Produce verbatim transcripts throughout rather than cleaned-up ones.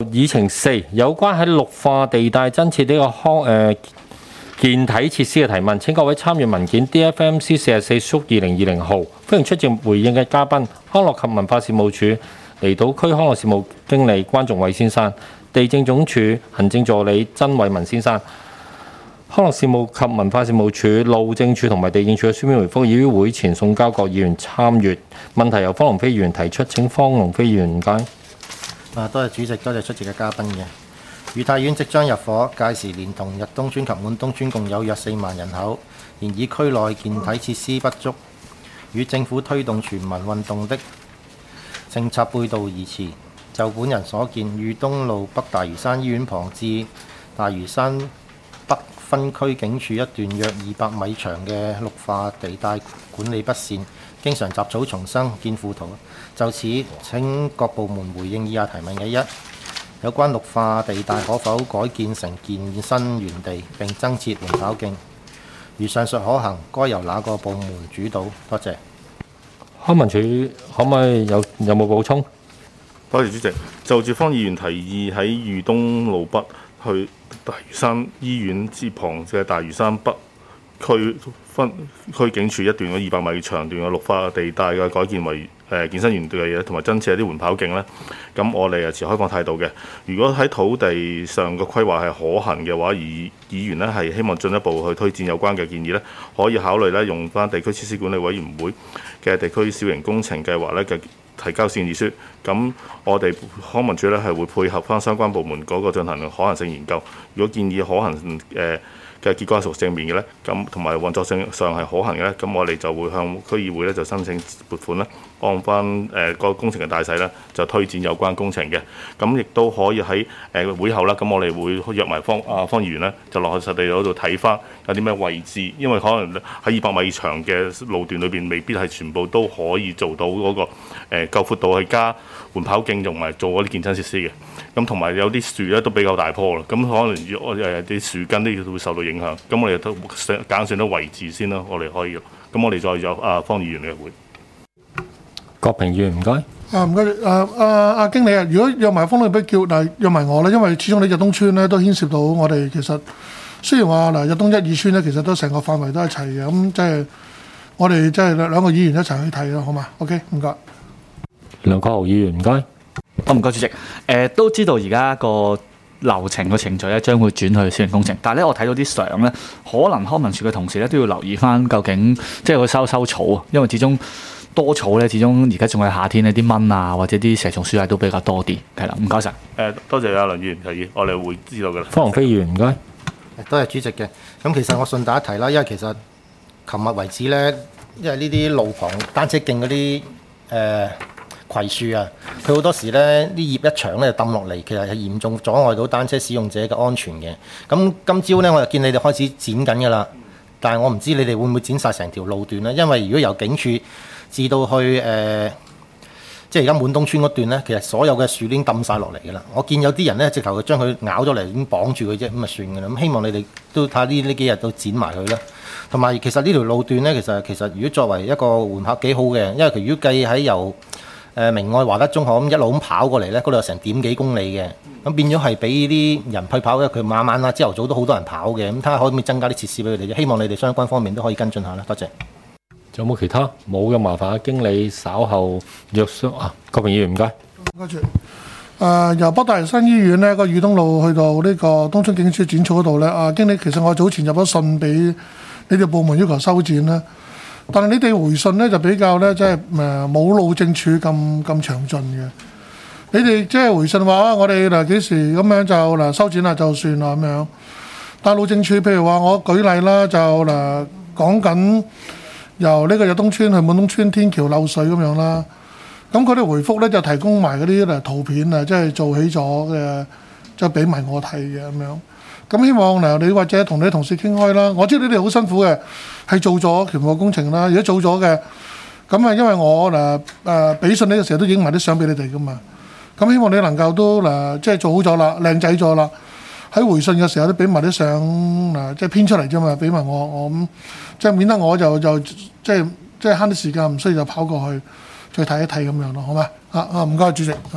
議程四有關喺綠化地帶增設呢個康誒、呃、健體設施嘅提問，請各位參與文件 D F M C 四十四 Stroke 二零二零號，歡迎出席回應嘅嘉賓，康樂及文化事務署離島區康樂事務經理關仲偉先生，地政總署行政助理曾偉文先生。康樂事務及文化事務署、路政署同埋地政署嘅書面回覆已於會前送交各議員參閱。問題由方龍飛議員提出，請方龍飛議員唔該。 啊，多謝主席，多謝出席嘅嘉賓嘅。愉泰苑即將入伙，屆時連同日東村及滿東村共有約四萬人口，然而區內健體設施不足，與政府推動全民運動的政策背道而馳。就本人所見，裕東路北大嶼山醫院旁至大嶼山北分區警署一段約二百米長嘅綠化地帶管理不善，經常雜草叢生，見附圖。就此請各部門回應以下提問嘅一，有關綠化地帶可否改建成健身園地並增設緩跑徑？如上述可行，該由哪個部門主導？多謝。 康文署可唔可以有有冇補充？ 多謝主席。就住方議員提議喺裕東路北去大嶼山醫院之旁嘅大嶼山北區分區警署一段嘅二百米長段嘅綠化地帶嘅改建為誒、呃、健身園嘅嘢，同埋增設一啲緩跑徑呢，咁我哋係持開放態度嘅。如果喺土地上嘅規劃係可行嘅話，而議員呢係希望進一步去推薦有關嘅建議呢，可以考慮呢用翻地區設施管理委員會嘅地區小型工程計劃呢嘅提交建議書。咁我哋康文署呢係會配合翻相關部門嗰個進行可行性研究。如果建議可行誒，呃嘅結果係屬正面嘅咧，咁同埋運作性上係可行嘅咧，咁我哋就會向區議會咧就申請撥款咧，按翻誒個工程嘅大細咧，就推薦有關工程嘅。咁亦都可以喺誒會後啦，咁我哋會約埋方啊方議員咧，就落去實地嗰度睇翻有啲咩位置，因為可能喺二百米長嘅路段裏邊，未必係全部都可以做到嗰、那個誒、呃、夠闊度去加緩跑徑同埋做嗰啲健身設施嘅。咁同埋有啲樹咧都比較大棵啦，咁可能誒啲樹根都會受到影響。咁我哋都揀選咗位置先啦，我哋可以。咁我哋再有啊方議員嘅會。 郭平議員唔該。 啊唔該，啊啊啊經理啊，如果約埋方律不叫嗱約埋我咧，因為始終你日東村咧都牽涉到我哋其實雖然話嗱日東一二村咧其實都成個範圍都係齊嘅，咁即係我哋即係兩個議員一齊去睇咯，好嘛 ？OK， 唔該。 梁國豪議員唔該。 唔該主席，誒、呃、都知道而家個流程個程序咧將會轉去小型工程，但係咧我睇到啲相咧，可能康文署嘅同事咧都要留意翻究竟即係佢收收草啊，因為始終多草咧，始終而家仲係夏天呢啲蚊啊或者啲蛇蟲鼠蟻都比較多啲，係啦，唔該晒。誒、 呃，多謝阿梁議員提議，我哋會知道嘅啦。 方龍飛議員唔該。 多謝主席嘅。咁其實我順帶一提啦，因為其實琴日為止咧，因為呢啲路旁單車徑嗰啲誒。呃葵樹啊，佢好多時咧啲葉一長咧就抌落嚟，其實係嚴重阻礙到單車使用者嘅安全嘅。咁今朝咧我就見你哋開始剪緊㗎啦，但係我唔知你哋會唔會剪晒成條路段咧？因為如果由警署至到去誒、呃，即係而家滿東村嗰段咧，其實所有嘅樹已經抌晒落嚟㗎啦。我見有啲人咧直頭佢將佢咬咗嚟，已經綁住佢啫，咁咪算㗎啦。咁希望你哋都睇下呢呢幾日都剪埋佢啦。同埋其實呢條路段咧，其實其實如果作為一個緩跑幾好嘅，因為佢如果計喺由誒明愛華德中學咁一路咁跑過嚟咧，嗰度有成點幾公里嘅，咁變咗係俾啲人去跑嘅。佢晚晚啊，朝頭早都好多人跑嘅，咁睇下可唔可以增加啲設施俾佢哋啫。希望你哋相關方面都可以跟進下啦。多謝。 仲有冇其他？冇嘅麻煩經理稍後約商啊。郭平議員唔該。 唔該住。誒由北大嶼山醫院咧個裕東路去到呢個東涌警署剪草嗰度咧，啊經理其實我早前入咗信俾你哋部門要求修剪啦。但係你哋回信咧就比較咧，即係誒冇路政署咁咁詳盡嘅。你哋即係回信話啊，我哋嗱幾時咁樣就嗱修剪啦就算啦咁樣。但係路政署譬如話我舉例啦，就嗱講緊由呢個日東村去滿東村天橋漏水咁樣啦。咁佢哋回覆咧就提供埋嗰啲誒圖片啊，即係做起咗嘅，即係俾埋我睇嘅咁樣。咁希望嗱，你或者同你同事傾開啦。我知道你哋好辛苦嘅，係做咗全部工程啦。如果做咗嘅，咁啊，因為我嗱誒俾信你嘅時候都影埋啲相俾你哋噶嘛。咁希望你能夠都嗱，即係做好咗啦，靚仔咗啦。喺回信嘅時候都俾埋啲相嗱，即係編出嚟啫嘛，俾埋我我咁，即係免得我就就即係即係慳啲時間，唔需要就跑過去再睇一睇咁樣咯，好嘛？啊啊，唔該主席。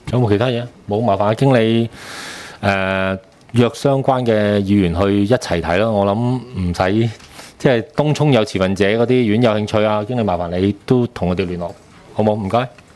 有冇其他嘢？冇，麻煩阿經理誒、呃、約相關嘅議員去一齊睇咯。我諗唔使，即係東涌有持份者嗰啲院有興趣啊，經理麻煩你都同我哋聯絡，好冇？唔該。